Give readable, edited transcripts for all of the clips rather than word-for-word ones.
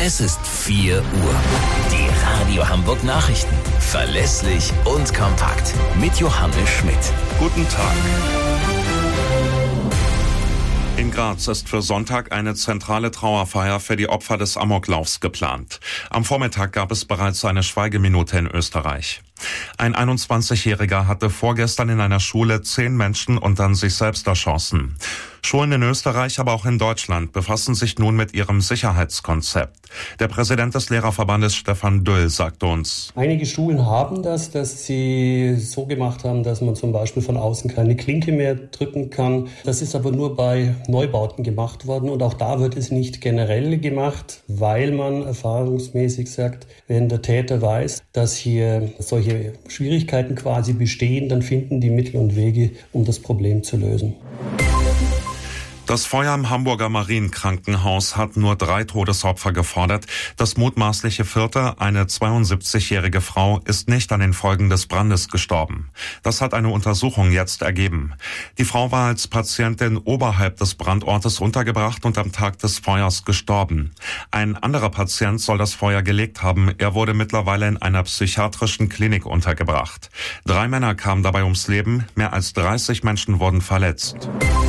Es ist 4 Uhr. Die Radio Hamburg Nachrichten. Verlässlich und kompakt. Mit Johannes Schmidt. Guten Tag. In Graz ist für Sonntag eine zentrale Trauerfeier für die Opfer des Amoklaufs geplant. Am Vormittag gab es bereits eine Schweigeminute in Österreich. Ein 21-Jähriger hatte vorgestern in einer Schule 10 Menschen und dann sich selbst erschossen. Schulen in Österreich, aber auch in Deutschland befassen sich nun mit ihrem Sicherheitskonzept. Der Präsident des Lehrerverbandes Stefan Düll sagte uns: Einige Schulen haben dass sie so gemacht haben, dass man zum Beispiel von außen keine Klinke mehr drücken kann. Das ist aber nur bei Neubauten gemacht worden und auch da wird es nicht generell gemacht, weil man erfahrungsmäßig sagt, wenn der Täter weiß, dass hier solche Schwierigkeiten quasi bestehen, dann finden die Mittel und Wege, um das Problem zu lösen. Das Feuer im Hamburger Marienkrankenhaus hat nur 3 Todesopfer gefordert. Das mutmaßliche 4., eine 72-jährige Frau, ist nicht an den Folgen des Brandes gestorben. Das hat eine Untersuchung jetzt ergeben. Die Frau war als Patientin oberhalb des Brandortes untergebracht und am Tag des Feuers gestorben. Ein anderer Patient soll das Feuer gelegt haben. Er wurde mittlerweile in einer psychiatrischen Klinik untergebracht. 3 Männer kamen dabei ums Leben. Mehr als 30 Menschen wurden verletzt.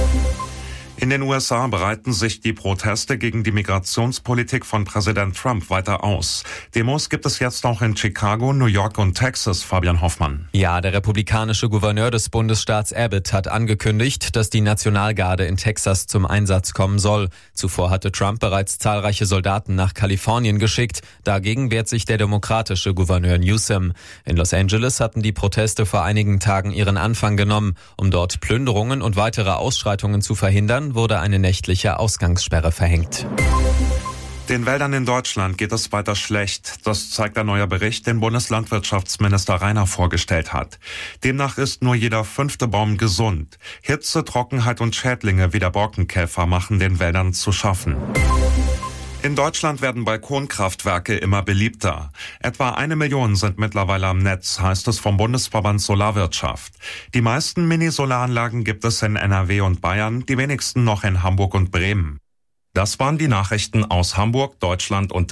In den USA breiten sich die Proteste gegen die Migrationspolitik von Präsident Trump weiter aus. Demos gibt es jetzt auch in Chicago, New York und Texas, Fabian Hoffmann. Ja, der republikanische Gouverneur des Bundesstaats Abbott hat angekündigt, dass die Nationalgarde in Texas zum Einsatz kommen soll. Zuvor hatte Trump bereits zahlreiche Soldaten nach Kalifornien geschickt. Dagegen wehrt sich der demokratische Gouverneur Newsom. In Los Angeles hatten die Proteste vor einigen Tagen ihren Anfang genommen. Um dort Plünderungen und weitere Ausschreitungen zu verhindern, wurde eine nächtliche Ausgangssperre verhängt. Den Wäldern in Deutschland geht es weiter schlecht. Das zeigt ein neuer Bericht, den Bundeslandwirtschaftsminister Rainer vorgestellt hat. Demnach ist nur jeder 5. Baum gesund. Hitze, Trockenheit und Schädlinge wie der Borkenkäfer machen den Wäldern zu schaffen. In Deutschland werden Balkonkraftwerke immer beliebter. Etwa 1 Million sind mittlerweile am Netz, heißt es vom Bundesverband Solarwirtschaft. Die meisten Mini-Solaranlagen gibt es in NRW und Bayern, die wenigsten noch in Hamburg und Bremen. Das waren die Nachrichten aus Hamburg, Deutschland und